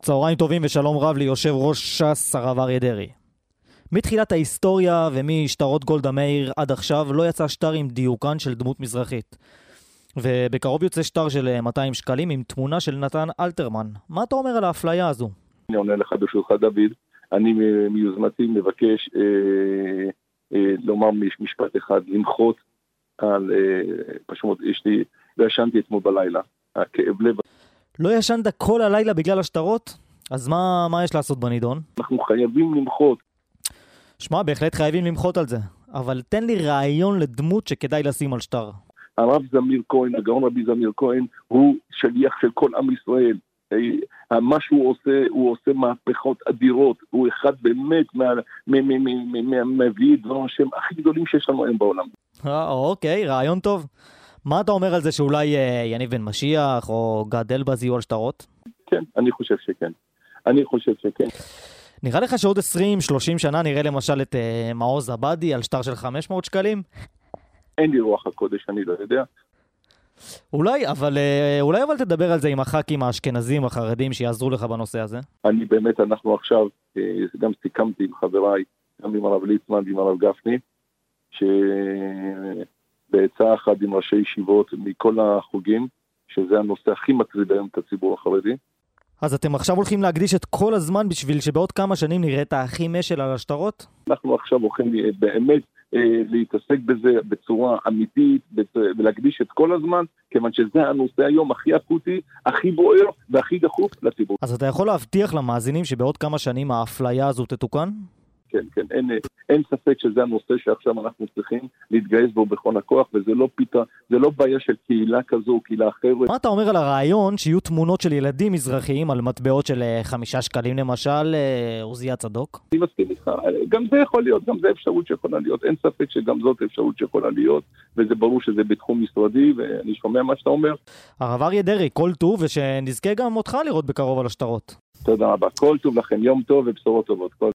צהריים טובים ושלום רב ליושב ראש ש"ס הרב אריה דרעי. מתחילת ההיסטוריה ומשטרות גולדה מאיר עד עכשיו לא יצא שטר עם דיוקן של דמות מזרחית. ובקרוב יוצא שטר של 200 שקלים עם תמונה של נתן אלתרמן. מה אתה אומר על האפליה הזו? אני עונה לך ברשותך דוד, אני מיוזמתי מבקש לומר משפט אחד, למחות על פשוט אשתי, וישנתי אתמול בלילה, הכאב לב. לא ישנת כל הלילה בגלל השטרות? אז מה יש לעשות בנידון? אנחנו חייבים למחות. שמע, בהחלט חייבים למחות על זה, אבל תן לי רעיון לדמות שכדאי לשים על שטר. הרב זמיר כהן, הגאון רבי זמיר כהן, הוא שליח של כל עם ישראל. מה שהוא עושה, הוא עושה מהפכות אדירות, הוא אחד באמת מהביא דבר השם הכי גדולים שיש לנו היום בעולם. אוקיי, רעיון טוב. מה אתה אומר על זה שאולי יניב בן משיח או גד אלבז יהיו על שטרות? כן, אני חושב שכן. נראה לך שעוד 20-30 שנה נראה למשל את מעוז עבדי על שטר של 500 שקלים? אין לי רוח הקודש, אני לא יודע. אולי אבל תדבר על זה עם הח"כים האשכנזים החרדים שיעזרו לך בנושא הזה. אנחנו עכשיו, גם סיכמתי עם חבריי, גם עם הרב ליצמן ועם הרב גפני, שבעצה אחת עם ראשי ישיבות מכל החוגים, שזה הנושא הכי מטריד היום את הציבור החרדי. אז אתם עכשיו הולכים להקדיש את כל הזמן בשביל שבעוד כמה שנים נראה את האחים משל על השטרות? אנחנו עכשיו הולכים באמת להתעסק בזה בצורה אמיתית ולהקדיש את כל הזמן, כיוון שזה הנושא היום הכי אקוטי, הכי בוער והכי דחוף לציבור. אז אתה יכול להבטיח למאזינים שבעוד כמה שנים האפליה הזו תתוקן? כן, אין ספק שזה הנושא שעכשיו אנחנו צריכים להתגייס בו בכל הכוח, וזה לא בעיה של קהילה כזו או קהילה אחרת. מה אתה אומר על הרעיון שיהיו תמונות של ילדים מזרחיים על מטבעות של 5 שקלים למשל, עוזיה צדוק? אני מסכים איתך, גם זה יכול להיות, גם זה אפשרות שיכולה להיות, אין ספק שגם זאת אפשרות שיכולה להיות, וזה ברור שזה בתחום משרדי, ואני שומע מה שאתה אומר. הרב אריה דרעי, כל טוב, ושנזכה גם אותך לראות בקרוב על השטרות. תודה רבה, כל טוב לכם, יום טוב ובשורות טובות.